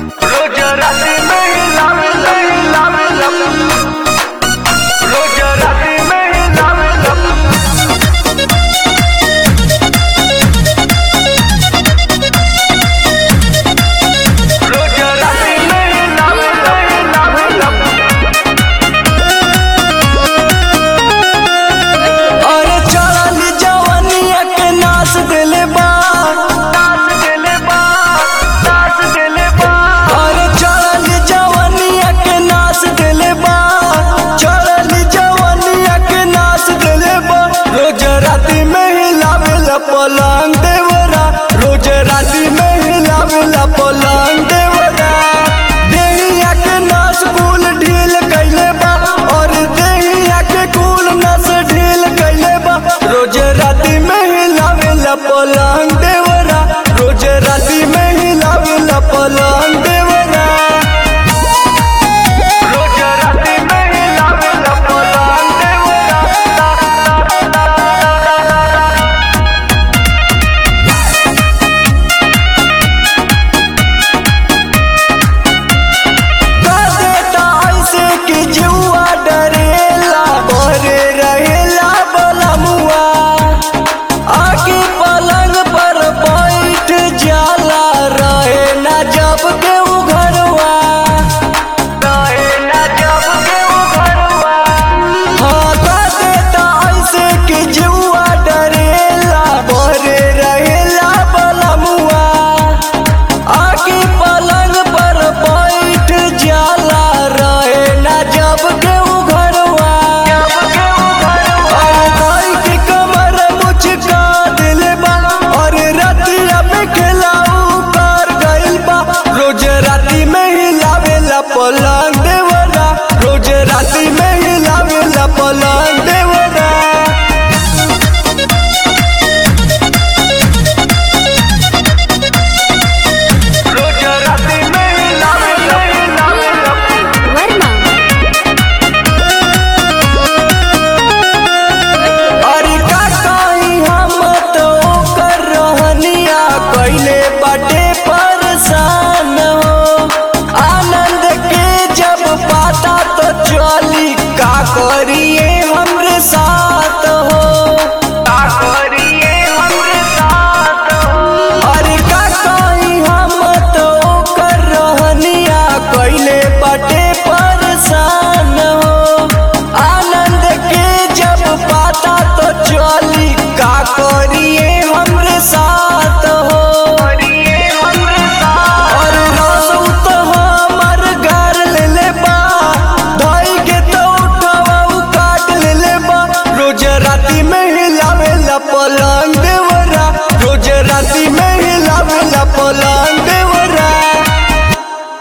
रोज राती में हिलावे रोज राती में हिलावे रोज राती में हिलावे अरे चढ़ल जवनिया के नाच देले बा अरे चढ़ल जवनिया के नाच देले बा चढ़ल जवनिया के नाच देले बा रोज राती में हिलावेला पलंग देवरा रोज राती में हिलावेला पलंग देवरा देहिया के नाच कुल ढील कैले बा और देहिया के कुल नाच ढील कैले बा रोज राती में हिलावेला पलंग देवरा रोज राती में हिलावेला पलंग देवरा रोज राती में हिलावे पलंग देवरा कर देता ऐसे कि जुआ डरेला भरे रहेला बलमुआ आके पलंग पर बैठ जाला रहे ना जब के घरवा रहे ना जब के वो घरवा हाँ कर देता ऐसे कि जुआ डरेला भरे रहेला बलमुआ आके पलंग पर बैठ जाला रहे ना जब के घरवा जब के वो घरवा अरे भाई की कमर मुझका दिल बा और रातिया में खिलाऊ कर गइल बा रोज राती में हिलावेला पलंग देवरा रोज राती में हिलावेला पलंग देवरा रोज राती में हिलावे वर्मा अरे का कहीं हम तो कर रहनिया कैले बाटे परेशान हो आनंद के जब पाता तो चली का करिए हमरे साथ हो का करिए हमरे साथ हो अरे का कहीं हम तो कर रहनिया कैले बाटे परेशान हो आनंद के जब पाता तो चली का करिए हमरे साथ हो करिए हमरे साथ और रसू तो हमर घर ले ले बा धई के तो उठावा उ काट ले ले बा रोज राती में हिलावेला पलंग